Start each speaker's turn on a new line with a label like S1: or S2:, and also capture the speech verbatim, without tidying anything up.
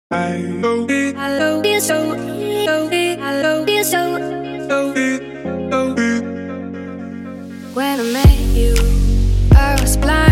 S1: I love it, I love it so, love it, I love it so, love it, love it. When I met you, I was blind.